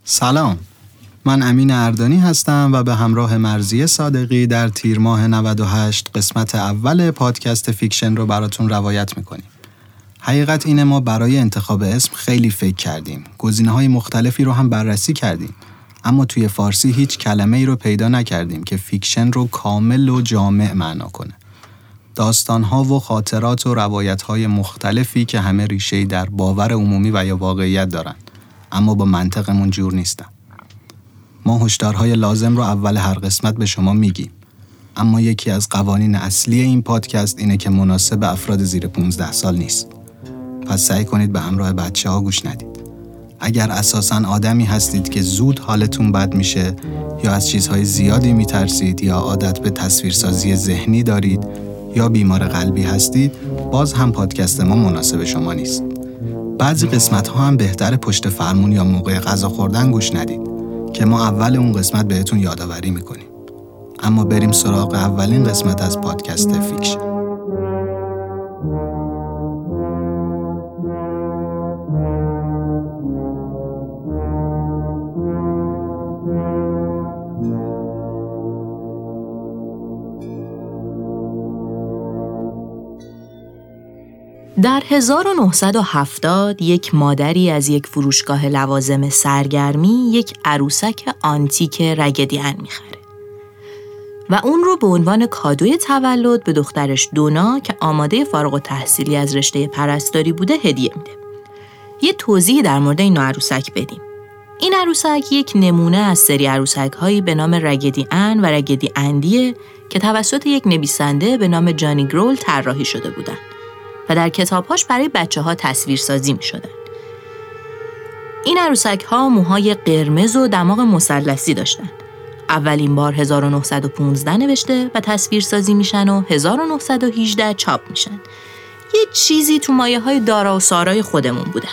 سلام، من امین اردانی هستم و به همراه مرضیه صادقی در تیر ماه 98 قسمت اول پادکست فیکشن رو براتون روایت میکنیم. حقیقت اینه ما برای انتخاب اسم خیلی فکر کردیم، گزینه‌های مختلفی رو هم بررسی کردیم، اما توی فارسی هیچ کلمه‌ای رو پیدا نکردیم که فیکشن رو کامل و جامع معنا کنه. داستان‌ها و خاطرات و روایت‌های مختلفی که همه ریشه‌ای در باور عمومی و یا واقعیت دارن، اما با منطقمون جور نیستن. ما هشدارهای لازم رو اول هر قسمت به شما میگیم، اما یکی از قوانین اصلی این پادکست اینه که مناسب افراد زیر 15 سال نیست. پس سعی کنید به همراه بچه‌ها گوش ندید. اگر اساساً آدمی هستید که زود حالتون بد میشه یا از چیزهای زیادی میترسید یا عادت به تصویرسازی ذهنی دارید یا بیمار قلبی هستید، باز هم پادکست ما مناسب شما نیست. بعضی قسمت‌ها هم بهتره پشت فرمون یا موقع غذا خوردن گوش ندید که ما اول اون قسمت بهتون یادآوری میکنیم. اما بریم سراغ اولین قسمت از پادکست فیکشن. در 1970 یک مادری از یک فروشگاه لوازم سرگرمی یک عروسک آنتیک رگدی ان میخره و اون رو به عنوان کادوی تولد به دخترش دونا که آماده فارغ التحصیلی از رشته پرستاری بوده هدیه میده. یه توضیح در مورد این عروسک بدیم. این عروسک یک نمونه از سری عروسک‌هایی به نام رگدی ان و رگدی اندیه که توسط یک نویسنده به نام جانی گرول طراحی شده بودن و در کتابهاش برای بچه‌ها تصویرسازی می‌شدن. این عروسک‌ها موهای قرمز و دماغ مثلثی داشتن. اولین بار 1915 نوشته و تصویرسازی میشن و 1918 چاپ میشن. یه چیزی تو مایه‌های دارا و سارای خودمون بودن.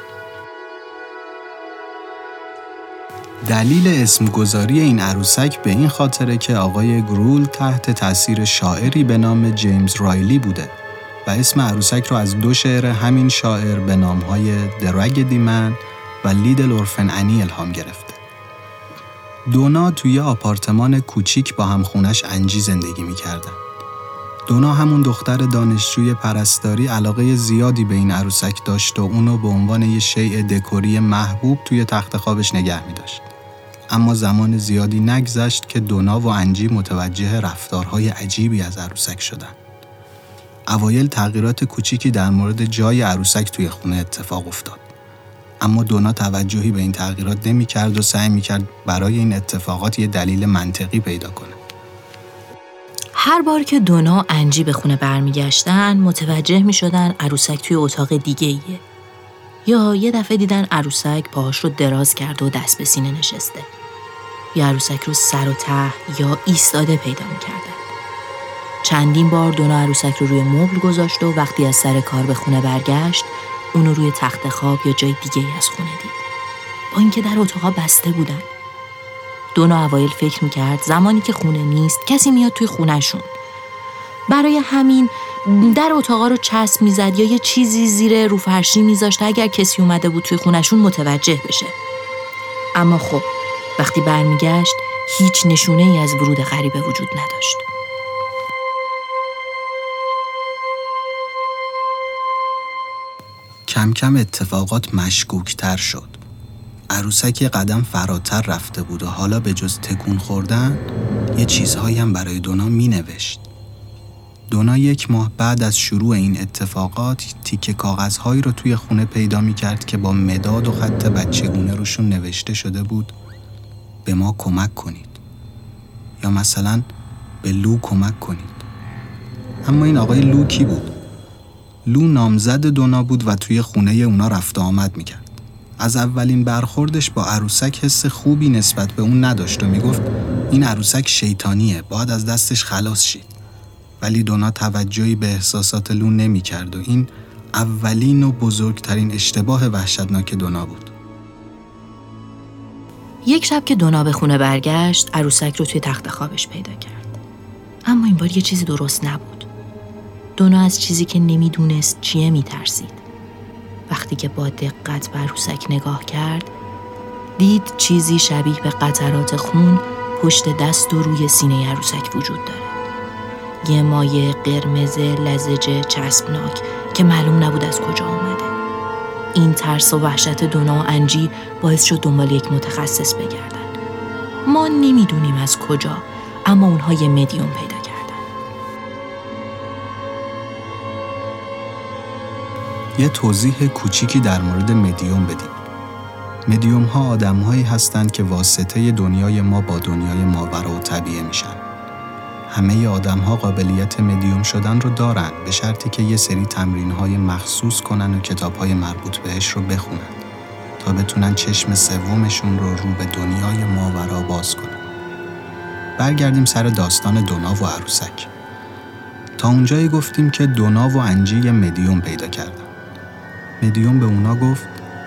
دلیل اسمگذاری این عروسک به این خاطره که آقای گرول تحت تاثیر شاعری به نام جیمز رایلی بوده و اسم عروسک رو از دو شعر همین شاعر به نام‌های The Raggedy Man و Little Orphan Annie الهام گرفته. دونا توی آپارتمان کوچیک با همخونش انجی زندگی می‌کردن. دونا همون دختر دانشجوی پرستاری علاقه زیادی به این عروسک داشت و اونو به عنوان یه شیء دکوری محبوب توی تخت خوابش نگه می‌داشت. اما زمان زیادی نگذشت که دونا و انجی متوجه رفتارهای عجیبی از عروسک شدن. اوایل تغییرات کوچیکی در مورد جای عروسک توی خونه اتفاق افتاد. اما دونا توجهی به این تغییرات نمی‌کرد و سعی می‌کرد برای این اتفاقات یه دلیل منطقی پیدا کنه. هر بار که دونا و انجی به خونه برمیگشتن متوجه می‌شدن عروسک توی اتاق دیگه‌ایه. یا یه دفعه دیدن عروسک پاهاش رو دراز کرده و دست به سینه نشسته. یا عروسک رو سر و ته یا ایستاده پیدا می‌کردن. چندین بار دونا عروسک رو روی مبل گذاشت و وقتی از سر کار به خونه برگشت اونو روی تخت خواب یا جای دیگه‌ای از خونه دید. با اینکه در اتاقا بسته بودن. دونا اوایل فکر میکرد زمانی که خونه نیست کسی میاد توی خونه‌شون. برای همین در اتاقا رو چسب میزد یا یه چیزی زیر رو فرشی میذاشت اگر کسی اومده بود توی خونه‌شون متوجه بشه. اما خب وقتی برمیگشت هیچ نشونه‌ای از ورود غریبه وجود نداشت. کم کم اتفاقات مشکوک‌تر شد. عروسک یه قدم فراتر رفته بود و حالا به جز تکون خوردن یه چیزهایی هم برای دونا مینوشت. دونا 1 ماه بعد از شروع این اتفاقات تیکه کاغذهایی رو توی خونه پیدا می‌کرد که با مداد و خط بچگونه روشون نوشته شده بود به ما کمک کنید یا مثلا به لو کمک کنید. اما این آقای لو کی بود؟ لو نامزد دونا بود و توی خونه اونا رفت و آمد میکرد. از اولین برخوردش با عروسک حس خوبی نسبت به اون نداشت و میگفت این عروسک شیطانیه، باید از دستش خلاص شید. ولی دونا توجهی به احساسات لو نمیکرد و این اولین و بزرگترین اشتباه وحشتناک دونا بود. یک شب که دونا به خونه برگشت عروسک رو توی تخت خوابش پیدا کرد. اما این بار یه چیزی درست نبود. دونا از چیزی که نمیدونست چیه میترسید. وقتی که با دقت به عروسک نگاه کرد دید چیزی شبیه به قطرات خون پشت دست و روی سینه عروسک وجود داره. یه مایع قرمز لزج چسبناک که معلوم نبود از کجا اومده. این ترس و وحشت دونا و انجی باعث شد دنبال یک متخصص بگردن. ما نمیدونیم از کجا، اما اونها یه مدیوم پیدا کردن. یه توضیح کوچیکی در مورد مدیوم بدیم. مدیوم ها آدم هایی هستند که واسطه دنیای ما با دنیای ماورا و طبیعه میشن. همه آدم ها قابلیت مدیوم شدن رو دارن، به شرطی که یه سری تمرین های مخصوص کنن و کتاب های مربوط بهش رو بخونن تا بتونن چشم سومشون رو به دنیای ماورا باز کنن. برگردیم سر داستان دونا و عروسک. تا اونجایی گفتیم که دونا و انجی یه مدیوم پیدا کردن. مدیوم به اونا گفت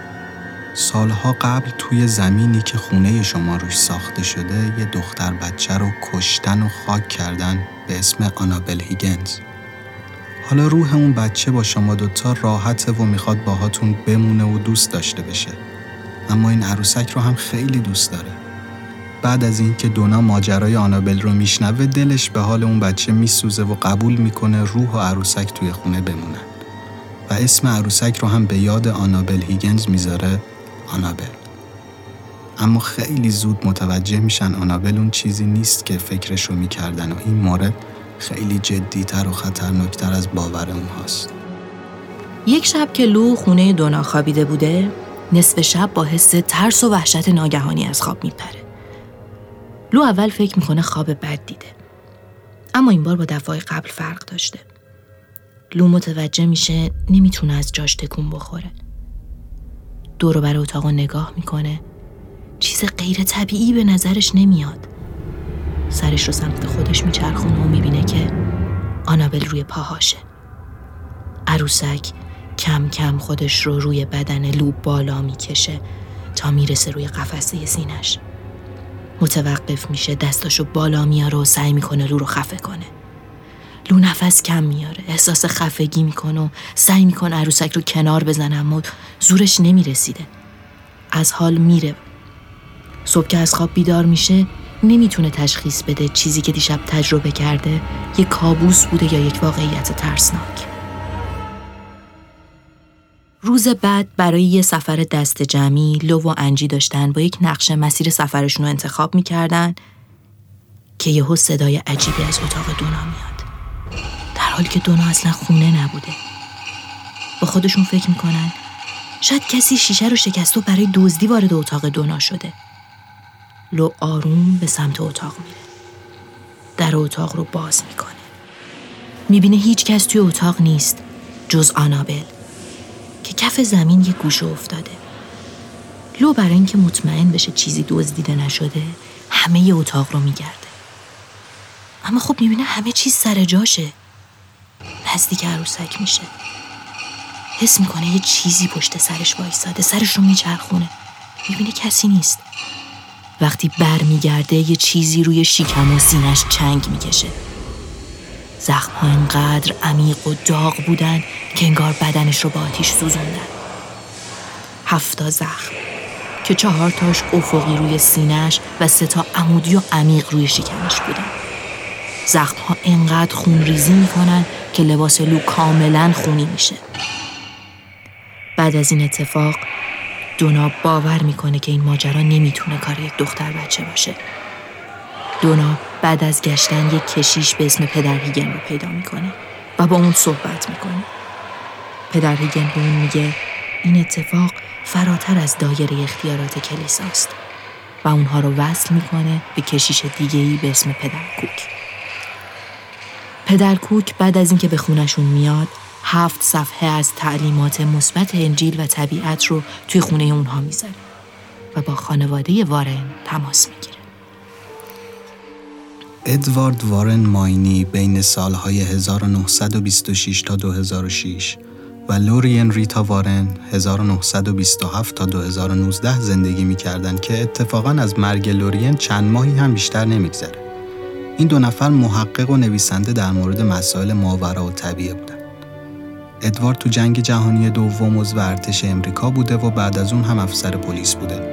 سالها قبل توی زمینی که خونه شما روش ساخته شده یه دختر بچه رو کشتن و خاک کردن به اسم آنابل هیگنز. حالا روح اون بچه با شما دوتا راحته و میخواد باهاتون بمونه و دوست داشته بشه. اما این عروسک رو هم خیلی دوست داره. بعد از این که دونا ماجرای آنابل رو میشنوه دلش به حال اون بچه میسوزه و قبول میکنه روح و عروسک توی خونه بمونن. و اسم عروسک رو هم به یاد آنابل هیگنز میذاره آنابل. اما خیلی زود متوجه میشن آنابل اون چیزی نیست که فکرش رو میکردن و این مورد خیلی جدی‌تر و خطرناکتر از باور اونهاست. یک شب که لو خونه دونا خوابیده بوده، نصف شب با حس ترس و وحشت ناگهانی از خواب میپره. لو اول فکر میکنه خواب بد دیده، اما این بار با دفعه قبل فرق داشته. لو متوجه میشه نمیتونه از جاش تکون بخوره. دور و بر اتاق نگاه میکنه، چیز غیر طبیعی به نظرش نمیاد. سرش رو سمت خودش میچرخونه و میبینه که آنابل روی پاهاشه. عروسک کم کم خودش رو روی بدن لو بالا میکشه تا میرسه روی قفسه سینش. متوقف میشه، دستاشو بالا میاره و سعی میکنه لو رو خفه کنه. لو نفس کم میاره، احساس خفگی میکنه و سعی میکنه عروسک رو کنار بزنه، اما زورش نمیرسیده. از حال میره. صبح که از خواب بیدار میشه نمیتونه تشخیص بده چیزی که دیشب تجربه کرده یک کابوس بوده یا یک واقعیت ترسناک. روز بعد برای یه سفر دست جمعی لو و انجی داشتن با یک نقشه مسیر سفرشون رو انتخاب میکردن که یهو صدای عجیبی از اتاق دونا میاد، در حالی که دونا اصلا خونه نبوده. با خودشون فکر میکنن شاید کسی شیشه رو شکست و برای دزدی وارد اتاق دونا شده. لو آروم به سمت اتاق میره. در اتاق رو باز میکنه. میبینه هیچ کس توی اتاق نیست جز آنابل که کف زمین یه گوشه افتاده. لو برای اینکه مطمئن بشه چیزی دزدیده نشده همه ی اتاق رو میگرده. اما خب میبینه همه چیز سر جاشه. نزدیک عروسک میشه. حس میکنه یه چیزی پشت سرش وایساده. سرش رو میچرخونه. میبینه کسی نیست. وقتی بر میگرده یه چیزی روی شکم و سینش چنگ میکشه. زخم‌ها انقدر عمیق و داغ بودن که انگار بدنش رو با آتیش سوزوندن. 7 زخم که 4 تاش افقی روی سینه‌اش و 3 تا عمودی و عمیق روی شکمش بودن. زخم‌ها انقدر خون ریزی میکنن که لباس لو کاملا خونی میشه. بعد از این اتفاق دونا باور میکنه که این ماجرا نمیتونه کار یک دختر بچه باشه. دونا بعد از گشتن یک کشیش به اسم پدر هیگن رو پیدا میکنه و با اون صحبت میکنه. پدر هیگن به اون میگه این اتفاق فراتر از دایره اختیارات کلیساست و اونها رو وصل میکنه به کشیش دیگه‌ای به اسم پدر کوک. پدر کوک بعد از اینکه به خونشون میاد 7 صفحه از تعلیمات مثبت انجیل و طبیعت رو توی خونه اونها میذاره و با خانواده وارن تماس میگیره. ادوارد وارن ماینی بین سالهای 1926 تا 2006 و لورین ریتا وارن 1927 تا 2019 زندگی می‌کردند که اتفاقاً از مرگ لورین چند ماهی هم بیشتر نمی‌گذره. این 2 نفر محقق و نویسنده در مورد مسائل ماورا و طبیعه بودن. ادوارد تو جنگ جهانی دوم عضو ارتش امریکا بوده و بعد از اون هم افسر پلیس بوده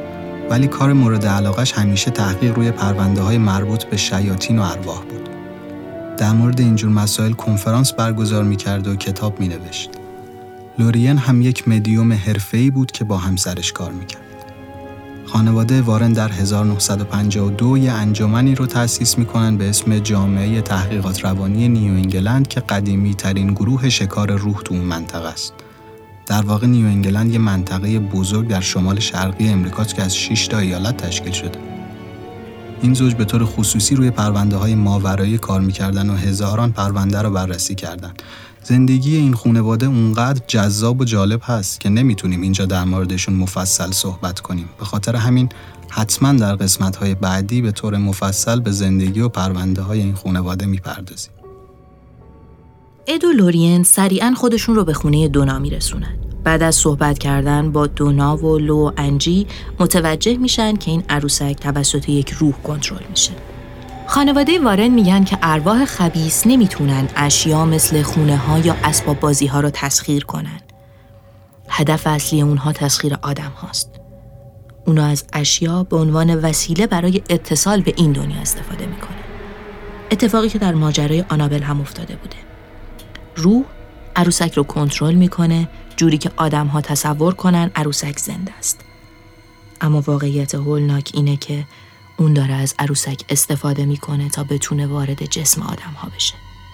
ولی کار مورد علاقش همیشه تحقیق روی پرونده‌های مربوط به شیاطین و ارواح بود. در مورد اینجور مسائل کنفرانس برگزار می‌کرد و کتاب می‌نوشت. لورین هم یک مدیوم حرفه‌ای بود که با همسرش کار می‌کرد. خانواده وارن در 1952 یه انجمنی رو تأسیس می‌کنن به اسم جامعه تحقیقات روانی نیو انگلند که قدیمی‌ترین گروه شکار روح تو اون منطقه است. در واقع نیو انگلند یه منطقه بزرگ در شمال شرقی امریکاست که از 6 تا ایالت تشکیل شده. این زوج به طور خصوصی روی پرونده‌های ماورایی کار می‌کردن و هزاران پرونده رو بررسی کردن. زندگی این خانواده اونقدر جذاب و جالب هست که نمیتونیم اینجا در موردشون مفصل صحبت کنیم. به خاطر همین حتما در قسمت‌های بعدی به طور مفصل به زندگی و پرونده‌های این خانواده میپردازیم. اد و لورین سریعاً خودشون رو به خونه دونا میرسونن. بعد از صحبت کردن با دونا و لو و انجی متوجه میشن که این عروسک توسط یک روح کنترل میشه. خانواده وارن میگن که ارواح خبیث نمیتونن اشیا مثل خونه ها یا اسباب بازی ها رو تسخیر کنن. هدف اصلی اونها تسخیر آدم هاست. اونا از اشیا به عنوان وسیله برای اتصال به این دنیا استفاده میکنن. اتفاقی که در ماجرای آنابل هم افتاده بوده. روح عروسک رو کنترل میکنه جوری که آدم ها تصور کنن عروسک زنده است. اما واقعیت هولناک اینه که اون داره از عروسک استفاده میکنه تا بتونه وارد جسم آدم ها بشه.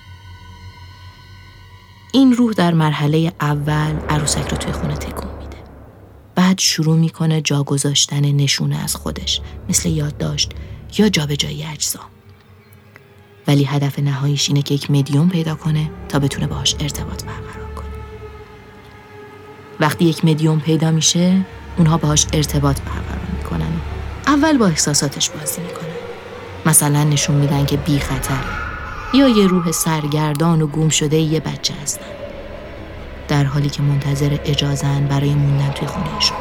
این روح در مرحله اول عروسک رو توی خونه تکون میده. بعد شروع میکنه جا گذاشتن نشونه از خودش مثل یادداشت یا جابجایی اجزا. ولی هدف نهاییش اینه که یک مدیوم پیدا کنه تا بتونه باهاش ارتباط برقرار کنه. وقتی یک مدیوم پیدا میشه اونها باهاش ارتباط برقرار میکنن. اول با احساساتش بازی میکنن. مثلا نشون میدن که بی خطره یا یه روح سرگردان و گم شده یه بچه هستن، در حالی که منتظر اجازه‌ان برای موندن توی خونهشون.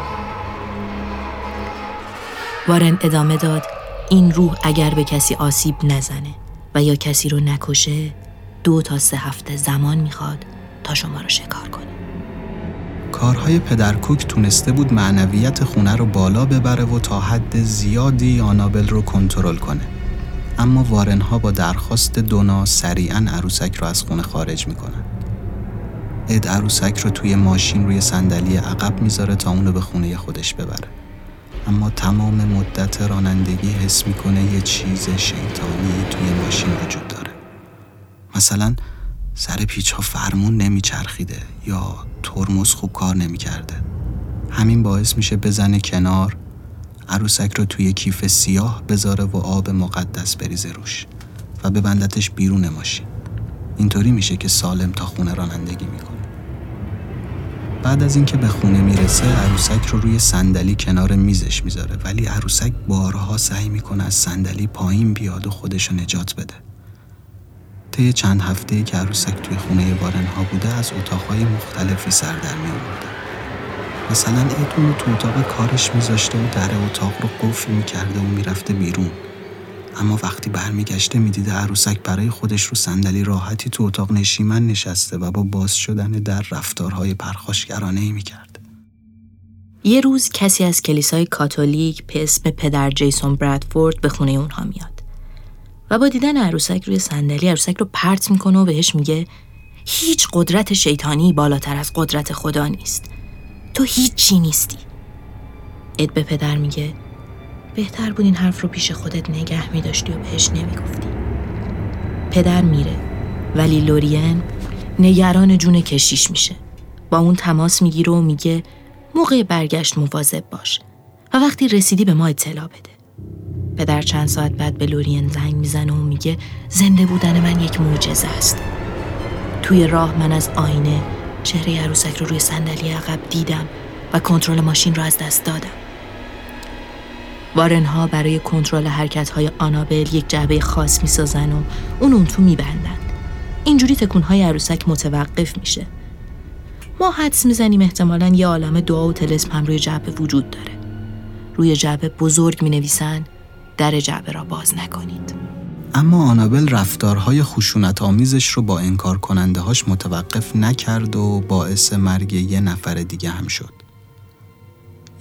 وارن ادامه داد این روح اگر به کسی آسیب نزنه و یا کسی رو نکشه 2 تا 3 هفته زمان میخواد تا شما رو شکار کنه. کارهای پدر کوک تونسته بود معنویت خونه رو بالا ببره و تا حد زیادی آنابل رو کنترل کنه. اما وارنها با درخواست دونا سریعاً عروسک رو از خونه خارج میکنن. اد عروسک رو توی ماشین روی صندلی عقب میذاره تا اونو به خونه خودش ببره. اما تمام مدت رانندگی حس میکنه یه چیز شیطانی توی ماشین وجود داره. مثلا سر پیچ ها فرمون نمیچرخیده یا ترمز خوب کار نمیکرده. همین باعث میشه بزنه کنار، عروسک رو توی کیف سیاه بذاره و آب مقدس بریزه روش و ببندتش بیرون ماشین. اینطوری میشه که سالم تا خونه رانندگی میکنه. بعد از اینکه به خونه میرسه عروسک رو روی صندلی کنار میزش میذاره، ولی عروسک بارها سعی میکنه از صندلی پایین بیاد و خودش رو نجات بده. طی چند هفته‌ای که عروسک توی خونه وارنها بوده از اتاقهای مختلفی سر در می‌آورده. مثلا ادون رو تو اتاق کارش میذاشته و در اتاق رو قفل میکرده و میرفته بیرون. اما وقتی برمیگشته میدیده عروسک برای خودش رو صندلی راحتی تو اتاق نشیمن نشسته و با باز شدن در رفتارهای پرخاشگرانه‌ای میکرد. یه روز کسی از کلیسای کاتولیک به اسم پدر جیسون برادفورد به خونه اونها میاد و با دیدن عروسک روی صندلی عروسک رو پرت میکنه و بهش میگه هیچ قدرت شیطانی بالاتر از قدرت خدا نیست. تو هیچ چی نیستی. اد به پدر میگه بهتر بود این حرف رو پیش خودت نگه میداشتی و بهش نمیگفتی. پدر میره ولی لورین نگران جون کشیش میشه. با اون تماس میگیره و میگه موقع برگشت مواظب باش و وقتی رسیدی به ما اطلاع بده. پدر چند ساعت بعد به لورین زنگ میزنه و میگه زنده بودن من یک معجزه است. توی راه من از آینه چهره عروسک رو روی صندلی عقب دیدم و کنترل ماشین رو از دست دادم. وارنها برای کنترل حرکت‌های آنابل یک جعبه خاص میسازن و اون تو میبندن. اینجوری تکون‌های عروسک متوقف میشه. ما حدس میزنیم احتمالاً یه عالمه دعا و طلسم هم روی جعبه وجود داره. روی جعبه بزرگ مینویسن در جعبه را باز نکنید. اما آنابل رفتارهای خشونت‌آمیزش رو با انکار کننده‌هاش متوقف نکرد و باعث مرگ یه نفر دیگه هم شد.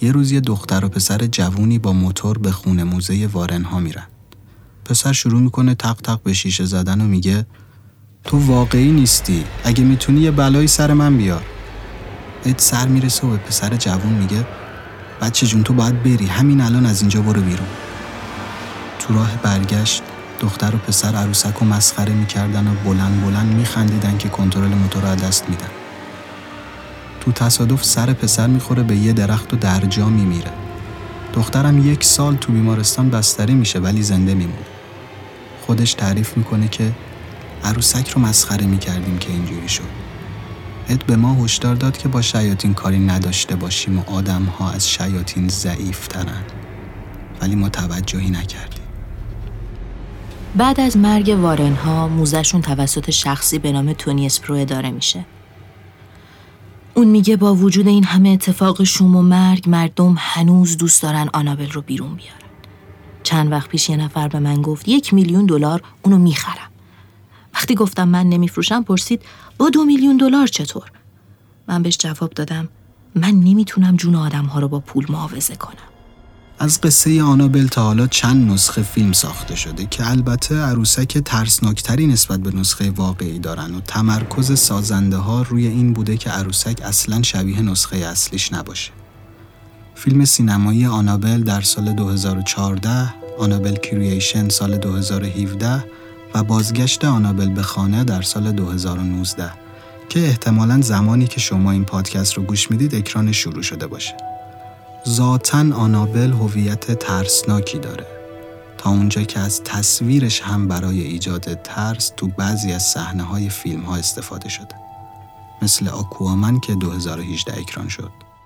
یه روز یه دختر و پسر جوونی با موتور به خونه موزه وارن ها میرن. پسر شروع میکنه تق تق به شیشه زدن و میگه تو واقعی نیستی، اگه میتونی یه بلایی سر من بیار. اد سر میرسه و به پسر جوون میگه بچه جون تو باید بری، همین الان از اینجا برو بیرون. تو راه برگشت دختر و پسر عروسک رو مسخره میکردن و بلند بلند میخندیدن که کنترل موتور رو از دست میدن. تو تصادف سر پسر میخوره به یه درخت و در جا میمیره. دخترم 1 سال تو بیمارستان بستری میشه ولی زنده میمونه. خودش تعریف میکنه که عروسک رو مسخره میکردیم که اینجوری شد. اد به ما هشدار داد که با شیاطین کاری نداشته باشیم و آدم‌ها از شیاطین ضعیف‌ترن، ولی ما توجهی نکردیم. بعد از مرگ وارن‌ها موزه‌شون توسط شخصی به نام تونی اسپرو اداره میشه. اون میگه با وجود این همه اتفاق شوم و مرگ، مردم هنوز دوست دارن آنابل رو بیرون بیارن. چند وقت پیش یه نفر به من گفت $1,000,000 اونو میخرم. وقتی گفتم من نمیفروشم پرسید با $2,000,000 چطور؟ من بهش جواب دادم من نمیتونم جون آدم‌ها رو با پول معاوضه کنم. از قصه آنابل تا حالا چند نسخه فیلم ساخته شده که البته عروسک ترسناکتری نسبت به نسخه واقعی دارن و تمرکز سازنده ها روی این بوده که عروسک اصلاً شبیه نسخه اصلیش نباشه. فیلم سینمایی آنابل در سال 2014، آنابل کرییشن سال 2017 و بازگشت آنابل به خانه در سال 2019 که احتمالاً زمانی که شما این پادکست رو گوش میدید اکران شروع شده باشه. ذاتاً آنابل هویت ترسناکی داره، تا اونجا که از تصویرش هم برای ایجاد ترس تو بعضی از صحنه‌های فیلم‌ها استفاده شده، مثل آکوامن که 2018 اکران شد.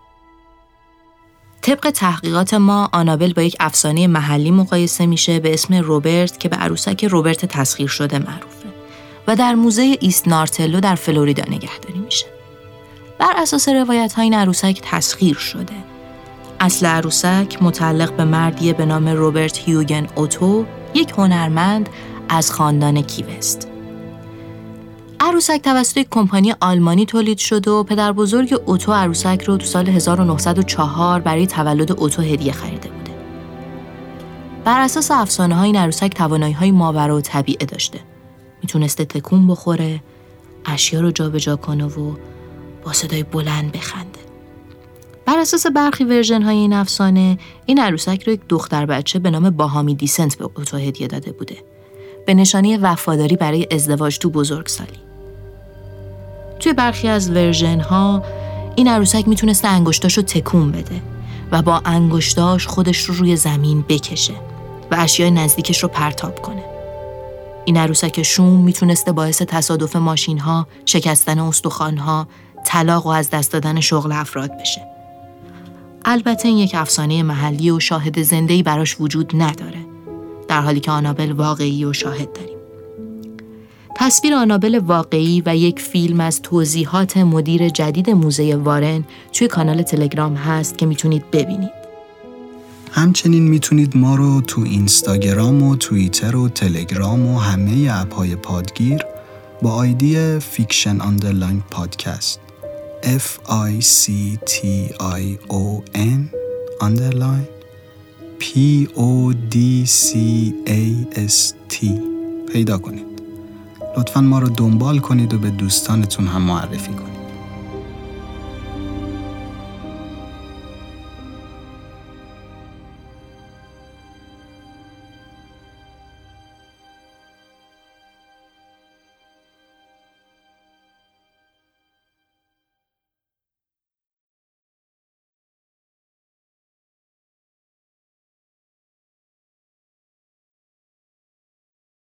طبق تحقیقات ما آنابل با یک افسانه محلی مقایسه میشه به اسم روبرت که به عروسک روبرت تسخیر شده معروفه و در موزه ایست نارتلو در فلوریدا نگهداری میشه. بر اساس روایت‌ها این عروسک تسخیر شده. اصل عروسک متعلق به مردیه به نام روبرت هیوگن اوتو، یک هنرمند از خاندان کیوست. عروسک توسط یک کمپانی آلمانی تولید شد و پدر بزرگ اوتو عروسک رو تو سال 1904 برای تولد اوتو هدیه خریده بوده. بر اساس افسانه‌ها این عروسک توانایی‌های ماورالطبیعه داشته. میتونسته تکون بخوره، اشیا رو جابجا کنه و با صدای بلند بخنده. بر اساس برخی ورژن‌های این افسانه، این عروسک رو یک دختر بچه به نام باهامی دیسنت به اوتو هدیه داده بوده، به نشانه وفاداری برای ازدواج تو بزرگسالی. توی برخی از ورژن‌ها این عروسک میتونسته انگشتاشو تکون بده و با انگشتاش خودش رو روی زمین بکشه و اشیاء نزدیکش رو پرتاب کنه. این عروسک شوم میتونسته باعث تصادف ماشین‌ها، شکستن استخوان‌ها، طلاق و از دست دادن شغل افراد بشه. البته این یک افسانه محلی و شاهد زنده‌ای براش وجود نداره، در حالی که آنابل واقعی و شاهد داریم. تصویر آنابل واقعی و یک فیلم از توضیحات مدیر جدید موزه وارن توی کانال تلگرام هست که میتونید ببینید. همچنین میتونید ما رو تو اینستاگرام و توییتر و تلگرام و همه اپ‌های پادگیر با آیدی فیکشن آندرلاین پادکست FICTION underline PODCAST پیدا کنید. لطفاً ما رو دنبال کنید و به دوستانتون هم معرفی کنید.